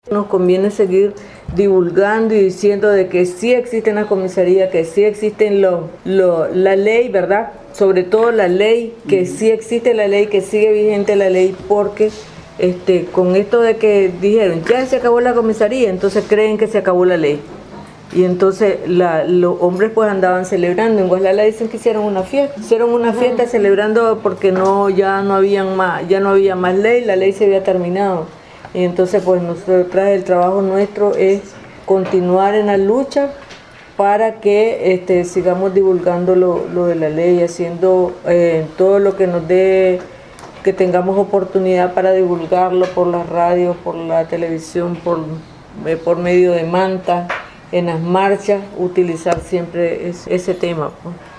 Nos conviene seguir divulgando y diciendo de que sí existe la comisaría, que sí existen la ley, ¿verdad? Sobre todo la ley, que sí existe la ley, que sigue vigente la ley, porque con esto de que dijeron, ya se acabó la comisaría, entonces creen que se acabó la ley. Y entonces los hombres pues andaban celebrando. En Guaslala dicen que hicieron una fiesta celebrando porque ya no había más ley, la ley se había terminado. Y entonces pues nosotros, el trabajo nuestro es continuar en la lucha para que sigamos divulgando lo de la ley, haciendo todo lo que nos dé, que tengamos oportunidad para divulgarlo por las radios, por la televisión, por medio de mantas, en las marchas, utilizar siempre ese tema, pues.